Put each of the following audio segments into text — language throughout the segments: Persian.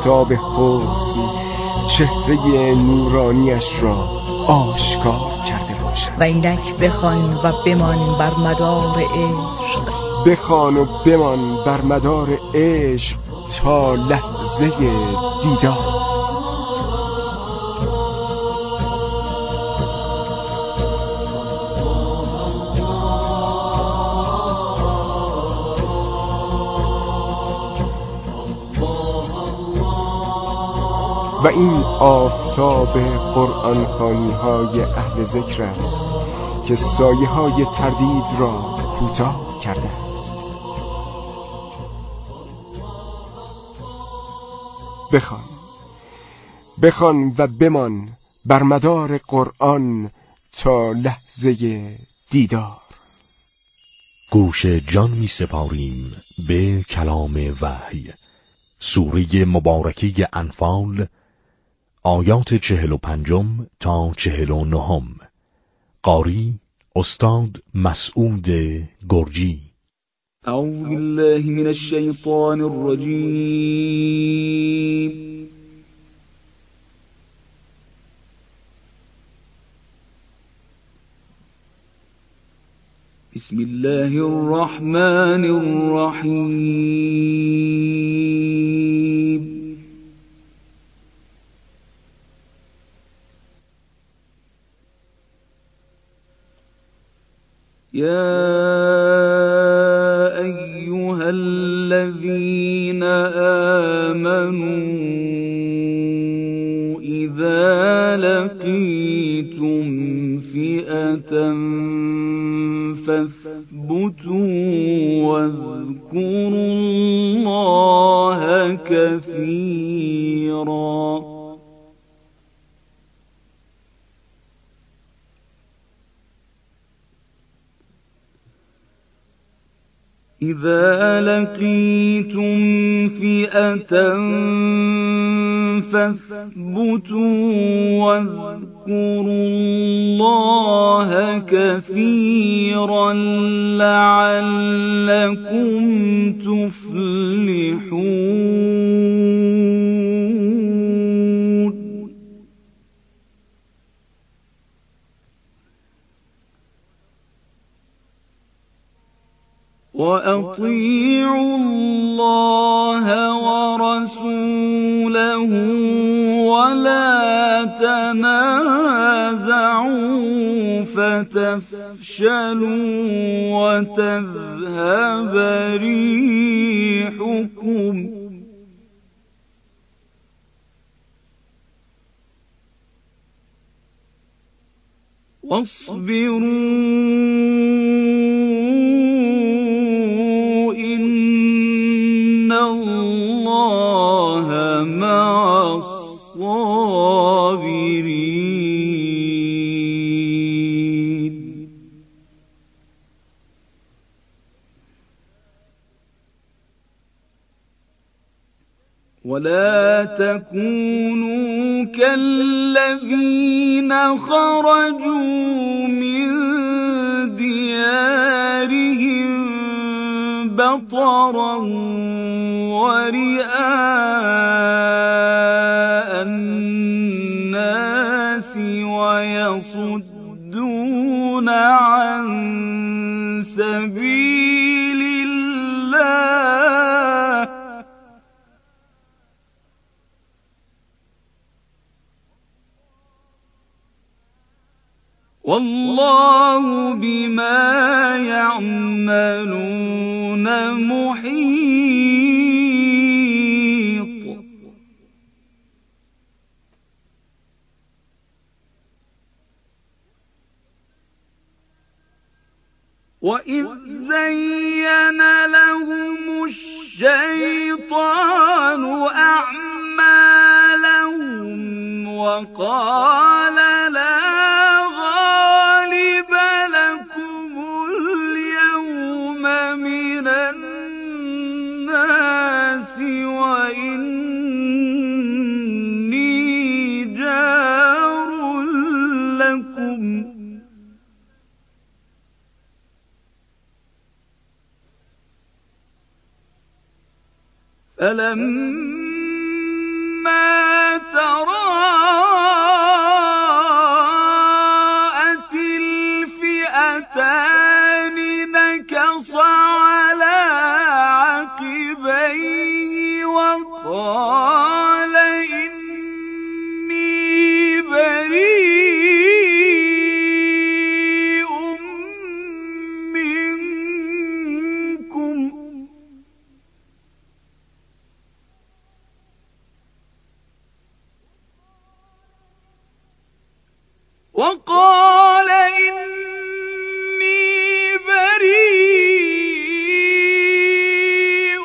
آفتاب حسن چهره نورانیش را آشکار کرده باشد. و اینک بخوان و بمان بر مدار عشق، بخوان و بمان بر مدار عشق تا لحظه دیدار. و این آفتاب قرآن خوانی های اهل ذکر است که سایه های تردید را کوتاه کرده است. بخوان و بمان بر مدار قرآن تا لحظه دیدار. گوش جان می سپاریم به کلام وحی. سوره مبارکه انفال، آیات 45 تا 49. قاری استاد مسعود گرجی. اعوذ بالله من الشیطان الرجیم. بسم الله الرحمن الرحیم. يا أيها الذين آمنوا إذا لقيتم فئة فاثبتوا واذكروا الله كثيرا. إذا لقيتم فئة فاثبتوا واذكروا الله كثيرا لعلكم تفلحون. وأطيعوا الله ورسوله ولا تنازعوا فتفشلوا وتذهب ريحكم واصبروا إن الله مع الصابرين. ولا تكونوا كالذين خرجوا من ديارهم بطرا ورئاء الناس ويصدون عن سبيل الله والله بما يعملون محيط. وإذ زين لهم الشيطان أعمالهم وقال لا غالب لكم اليوم من الناس وإني جار لكم فلما وقال إني بريء منكم وقال إني بريء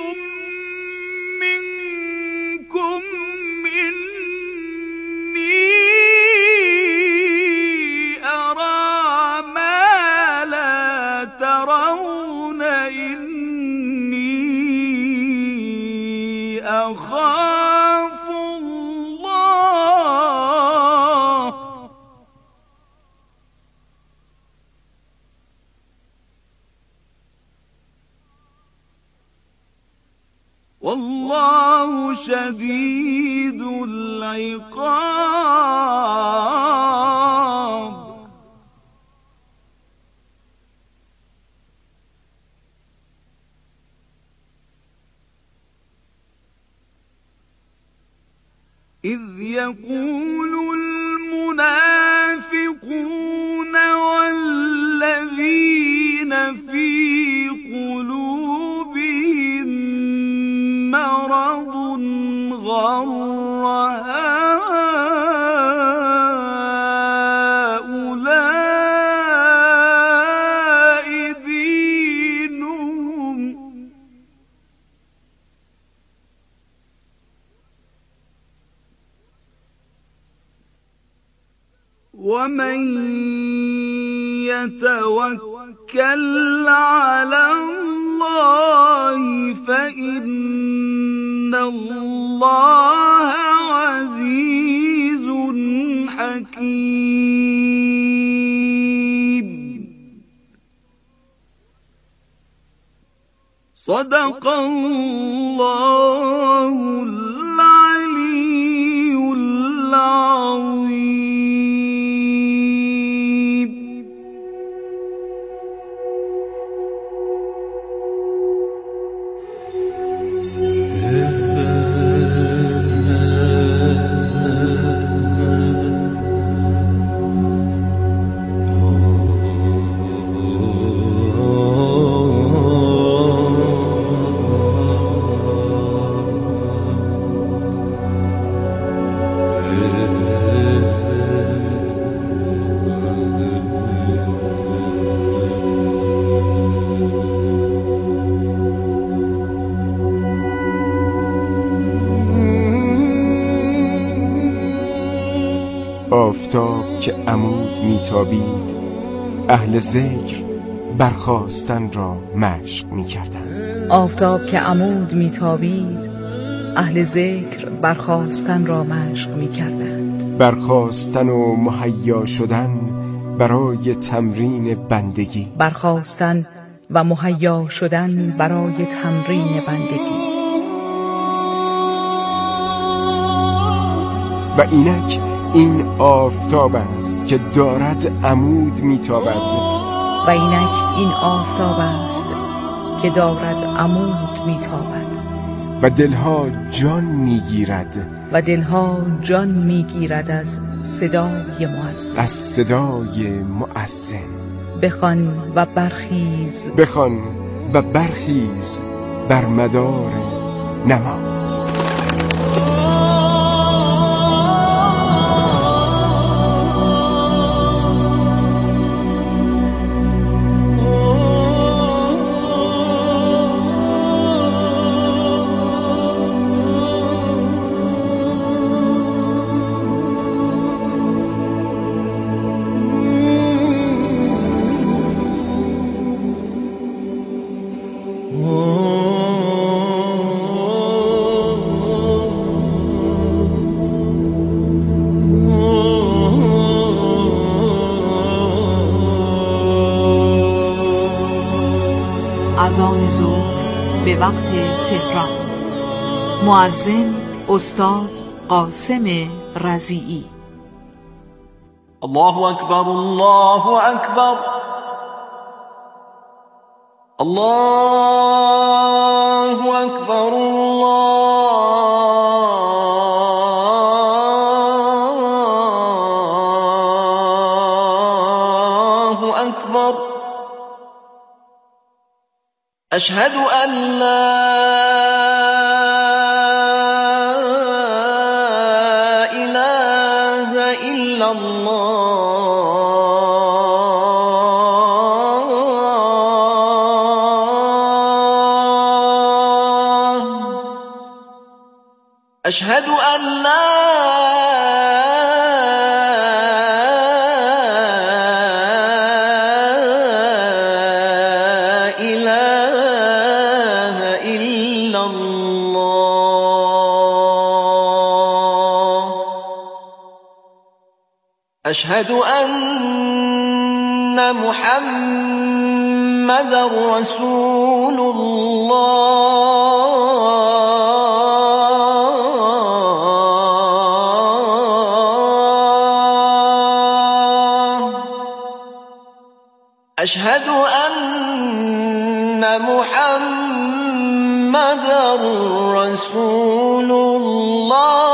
منكم إني أرى ما لا ترون إني أخاف الله والله شديد العقاب إذ يقول المنافقون والذين في قلوبهم مرض غر هؤلاء دينهم ومن يتوكل على الله فإن الله عزيز حكيم صدق الله العلي العظيم. آفتاب که عمود میتابید اهل ذکر برخاستن را مشق میکردند. آفتاب که عمود میتابید اهل ذکر برخاستن را مشق میکردند. برخاستن و مهیا شدن برای تمرین بندگی. برخاستن و مهیا شدن برای تمرین بندگی. و اینک این آفتاب است که دارد عمود میتابد. و اینک این آفتاب است که دارد عمود میتابد. و دلها جان میگیرد. و دلها جان میگیرد از صدای مؤذن. از صدای مؤذن. بخوان و برخیز. بخوان و برخیز بر مدار نماز. اذان ظهر به وقت تهران. مؤذن استاد قاسم رضیعی. الله اکبر الله اکبر الله اکبر الله أشهد أن لا إله إلا الله. أشهد أن لا أشهد أن محمدًا رسول الله. أشهد أن محمدًا رسول الله.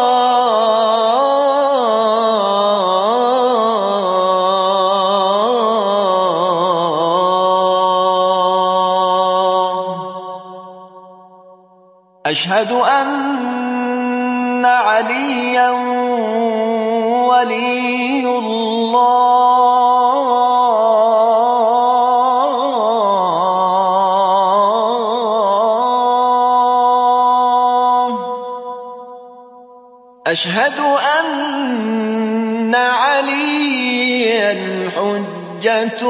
أشهد أن عليا ولي الله. أشهد أن عليا حجة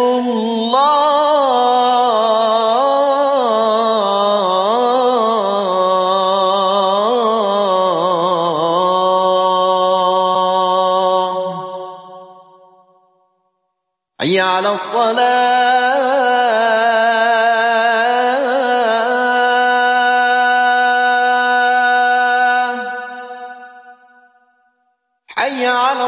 الله. حي على الصلاة. حي على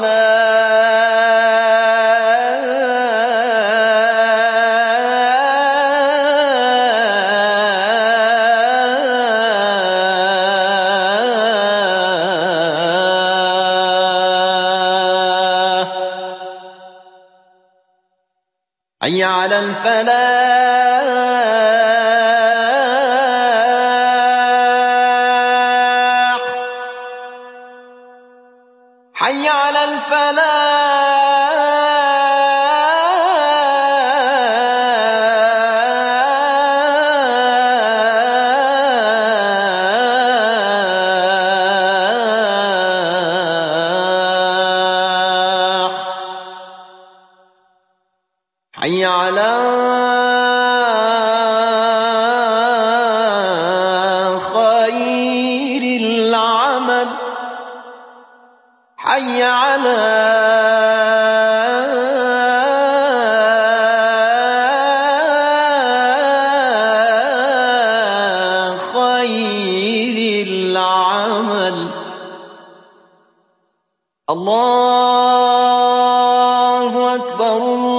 حي على الفلاح. حي على الفلاح. حي على خير العمل. حي على خير العمل. الله أكبر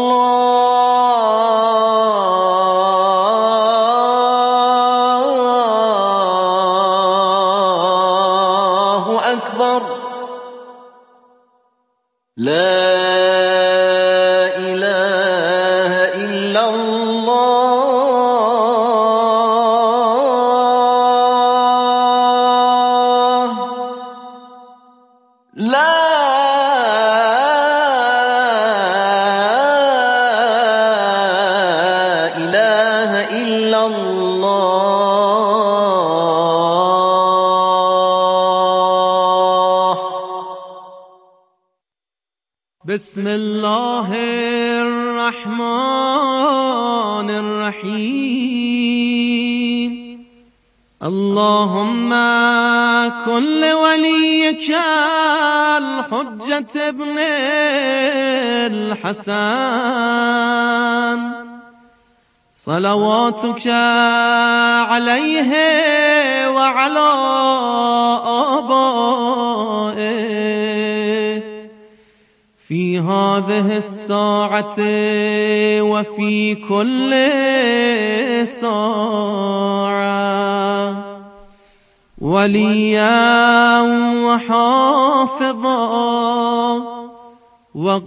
الله أكبر. لا إله إلا الله. لا إله إلا الله. بسم الله الرحمن الرحيم. اللهم كن لوليك الحجة ابن الحسن صلواتك عليه وعلى آبائه في هذه الساعة وفي كل ساعة وليا وحافظا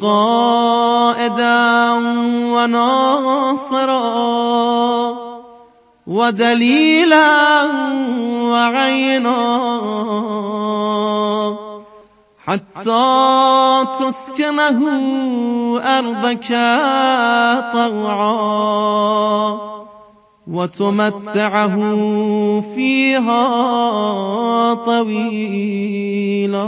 وقائدا وناصرا ودليلا وعينا حتى تسكنه أرضك طوعا وتمتعه فيها طويلا.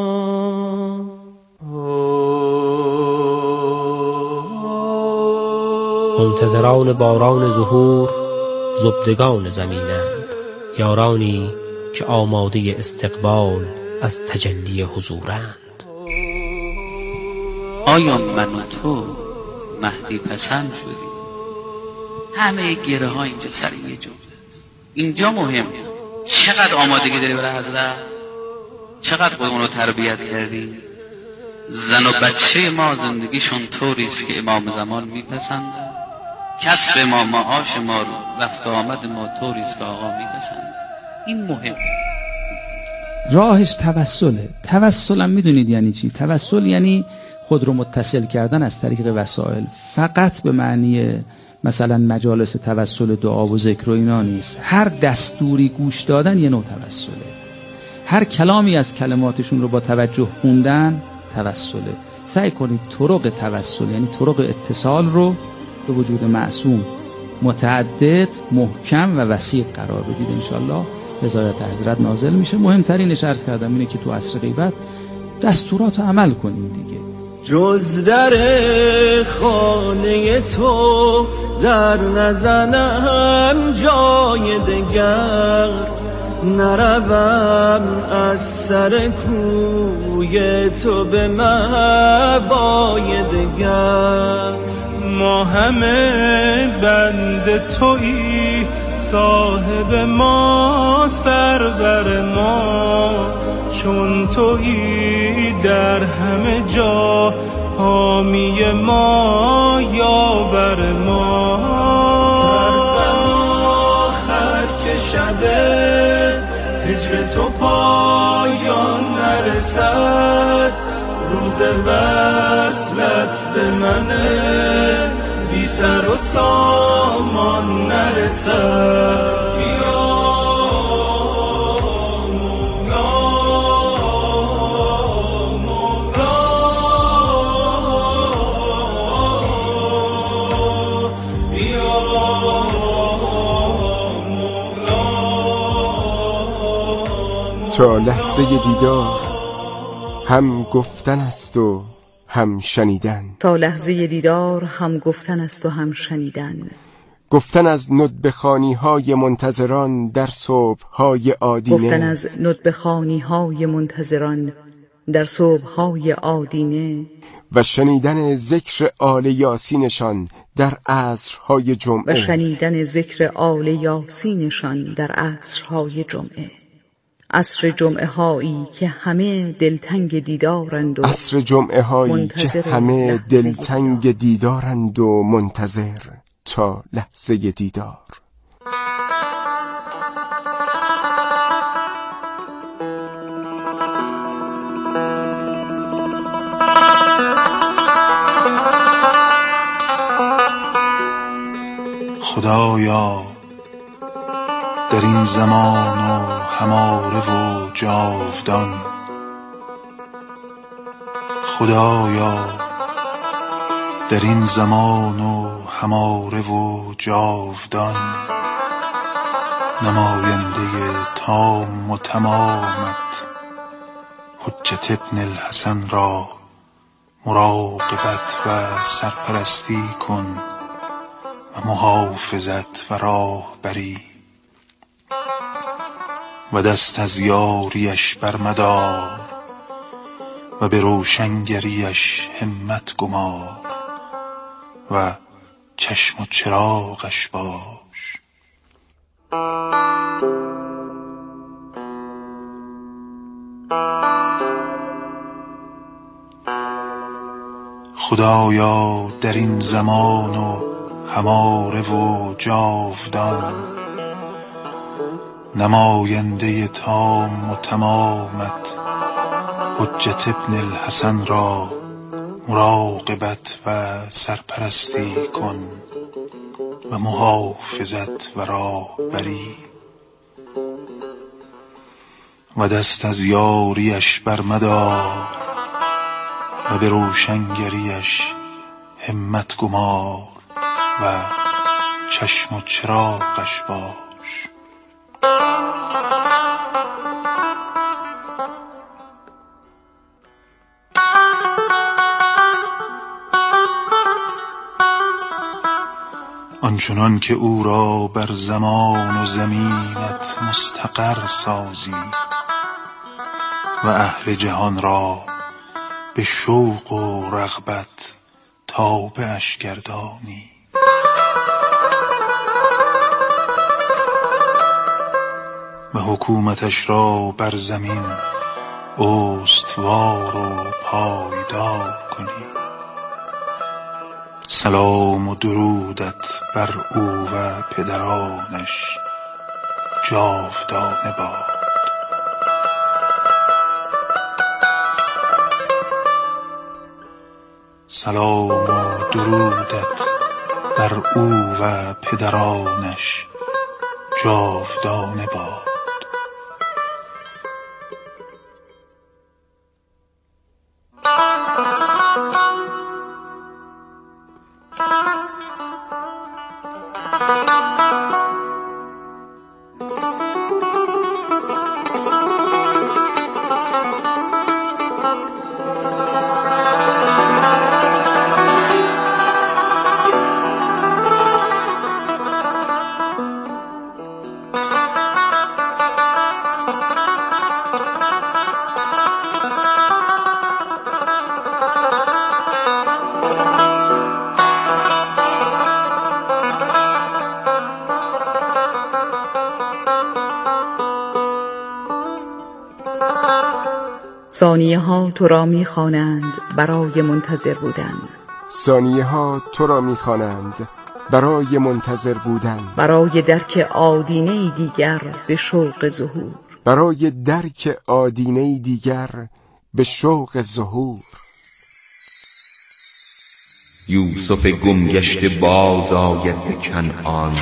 منتظران باران ظهور زبدگان زمینند، یارانی که آماده استقبال از تجلی حضورند. آیا من و تو مهدی پسند شدیم؟ همه گره ها اینجا سر یه جمله است. اینجا مهم چقدر آمادگی داری برای حضرت، چقدر خودمون رو تربیت کردی. زن و بچه ما زندگیشون طوریست که امام زمان میپسنده، کسب ما، معاش ما، رفت آمد ما طوریست که آقا میپسنده. این مهم. راهش توسله. توسلم میدونید یعنی چی؟ توسل یعنی خود رو متصل کردن از طریق وسایل، فقط به معنی مثلا مجالس توسل دعا و ذکر و اینا نیست. هر دستوری گوش دادن یه نوع توسله، هر کلامی از کلماتشون رو با توجه خوندن توسله. سعی کنید طرق توسل یعنی طرق اتصال رو به وجود معصوم متعدد، محکم و وسیع قرار بدید. انشالله رضایت حضرت نازل میشه. مهمترینش عرض کردم اینه که تو عصر غیبت دستورات رو عمل کنید دیگه. جز در خانه تو در نزنم جای دگر، نروم از سر کوی تو به مبای دگر. ما همه بند تویی، صاحب ما سرور ما، چون تویی در همه جا حامی ما یاور ما. ترسم آخر که شب هجر تو پایان نرسد، روز وصلت به من بی سر و سامان نرسد. تا لحظه دیدار هم گفتن است و هم شنیدن. تا لحظه دیدار هم گفتن است و هم شنیدن. گفتن از ندبخوانی‌های منتظران در صبح‌های آدینه. گفتن از ندبخوانی‌های منتظران در صبح‌های آدینه. و شنیدن ذکر آل یاسینشان در عصرهای جمعه. و شنیدن ذکر آل یاسینشان در عصرهای جمعه. عصر جمعه هایی که همه دلتنگ دیدارند و عصر جمعه هایی که همه دلتنگ دیدارند و منتظر تا لحظه دیدار. خدایا در این زمان و هماره و جاودان، خدایا در این زمان و هماره و جاودان، نماینده تام و تمامت حجت ابن الحسن را مراقبت و سرپرستی کن و محافظت و راهبری، و دست از یاریش برمدار و به روشنگریش همت گمار و چشم و چراغش باش. خدایا در این زمان و هماره و جاودان، نماینده تام و تمامت حجت ابن الحسن را مراقبت و سرپرستی کن و محافظت و راهبری و دست از یاریش برمدار و به روشنگریش همت گمار و چشم و چراغش باش. آنچنان که او را بر زمان و زمینت مستقر سازی و اهل جهان را به شوق و رغبت تابعش گردانی. و حکومتش را بر زمین استوار و پایدار کنی. سلام و درودت بر او و پدرانش جاودانه باد. سلام و درودت بر او و پدرانش جاودانه باد. ثانیه ها تو را می‌خوانند برای منتظر بودن. ثانیه ها تو را می‌خوانند برای منتظر بودن. برای درک آدینه‌ای دیگر به شوق ظهور. برای درک آدینه‌ای دیگر به شوق ظهور. یوسف گمگشته باز آید به کنعان.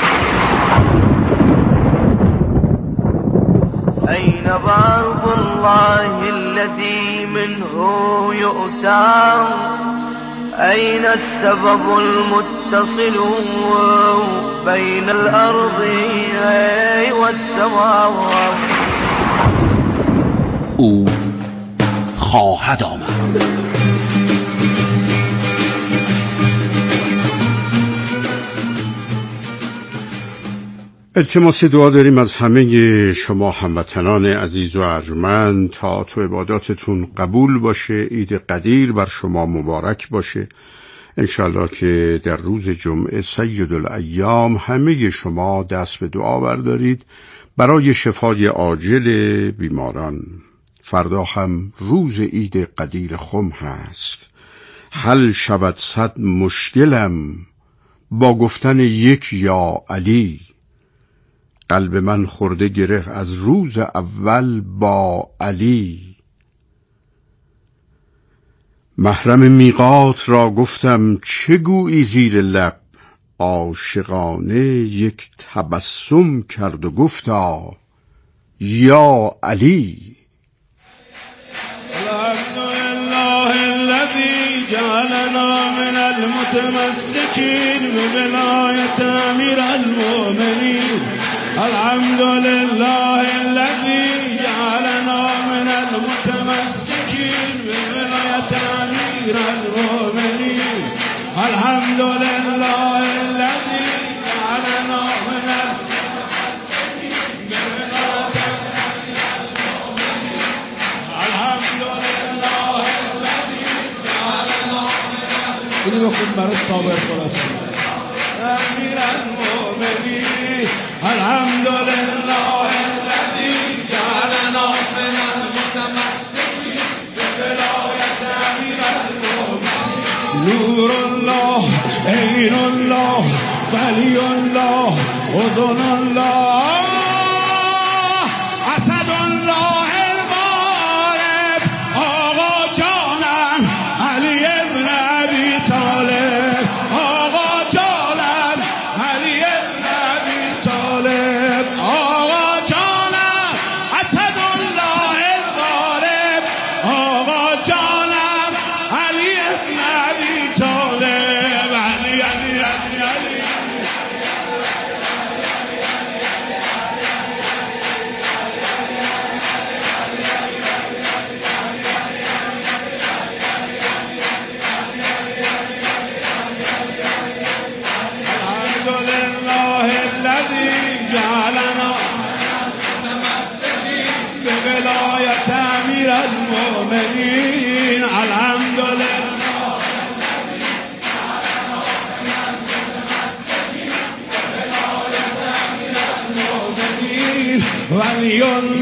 أين ضرب الله الذي منه يؤتى أين السبب المتصل بين الأرض والسماء. او خواهد آمد. التماس دعا داریم از همه شما هموطنان عزیز و ارجمند تا تو عباداتتون قبول باشه. عید قدیر بر شما مبارک باشه. انشالله که در روز جمعه سید الایام همه شما دست به دعا بردارید برای شفای عاجل بیماران. فردا هم روز عید قدیر خم هست. حل شود صد مشکلم با گفتن یک یا علی. قلب من خورده گره از روز اول با علی. محرم میقات را گفتم چه گویی زیر لب. عاشقانه یک تبسم کرد و گفتا یا علی. الحمدلله الذي جعلنا من المتمسكين بولایت امیر المؤمنین. الحمد لله الذي جعلنا من المتمسكين بولایت امیر المؤمنین. الحمد لله الذي جعلنا من المتمسكين بولایت امیر المؤمنین. الحمد لله الذي جعلنا من المتمسكين. اینو بخون برای صابر خلاصه. امیر المؤمنین. الحمد لله الذي جعلنا من المتمسكين بولایت امیر المؤمنین. نور الله، عین الله، ولی الله، اذن الله، اسد الله الغالب. آقا جانم علی ابن ابی طالب. آقا جانم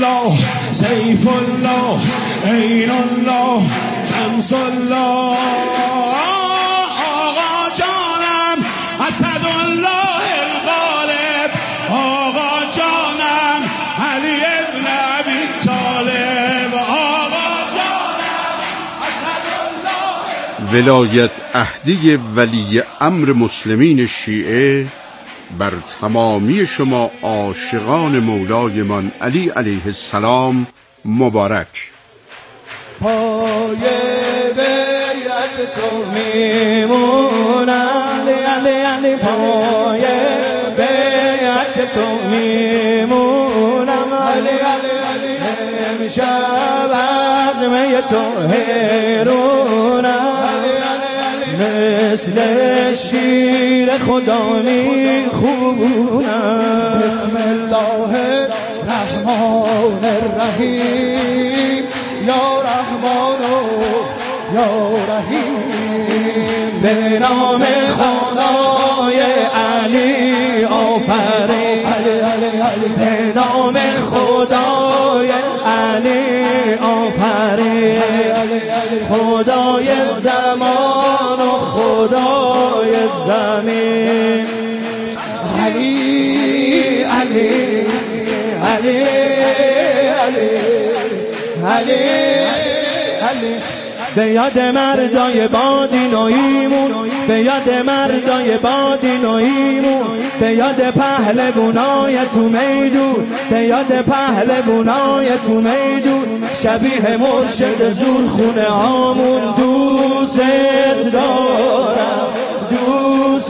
الله سیف الله عین الله شمس الله آقا جانم اسد الله الغالب آقا جانم علی ابن ابی طالب آقا جانم اسد الله. ولایت عهدی ولی امر مسلمین شیعه بر تمامی شما عاشقان مولایمان علی علیه السلام مبارک. پای بیعت تو میمونم علی علی علی پای بیعت تو میمونم علی علی علی امشب عزم تو هرونم علی علی علی مثل شیر خدا میخونم بسم الله الرحمن الرحیم یا رحمان و یا رحیم به نام خدای علی آفرین به نام خدای علی آفرین خدای زمان و خدای زمین علی علی علی علی علی علی به یاد مردای بادینویمون به یاد مردای بادینویمون به یاد پهلوانای تو میدون به یاد پهلوانای تو میدون شبیه مرشد زورخونه هامون دوست دارم دوست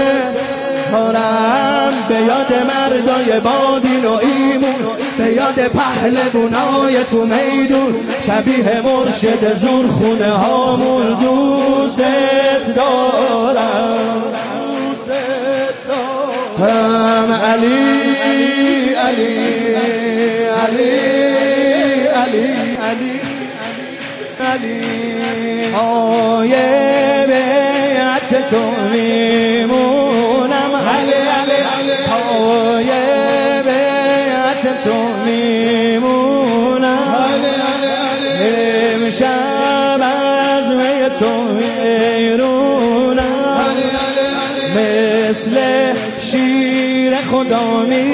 دارم به یاد مردای بادینویمون به یاد پهلوانای تو میدون شبیه مرشد زورخونه هامون دوست دارم دوست دارم علی علی علی علی علی علی آیه بیعت تو میمونم علی علی علی آیه بیعت تو میمونم علی علی علی امشب عزم تو میرونم علی علی علی مثل شیر خدا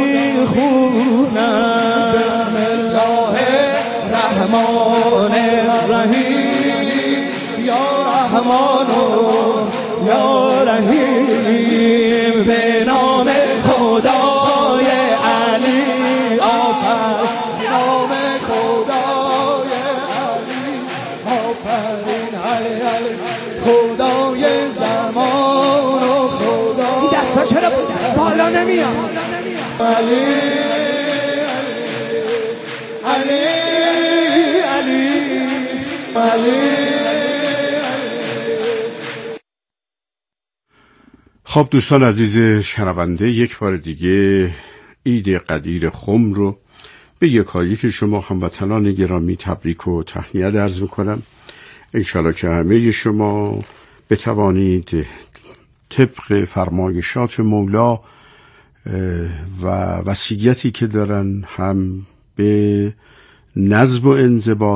میخونم بسم الله الرحمن الرحیم یا رحمان و یا رحیم به نام خدای علی آفرین نام خدای علی آفرین علی علی خدای زمان و خدای این دستا چرا بالا نمیاد علی علی علی علی. خب دوستان عزیز شنونده، یک بار دیگه عید قدیر خم رو به یکایک شما هموطنان گرامی تبریک و تهنیت عرض میکنم. انشالله که همه شما بتوانید طبق فرمایشات مولا و وصیتی که دارن هم به نظم و انضباط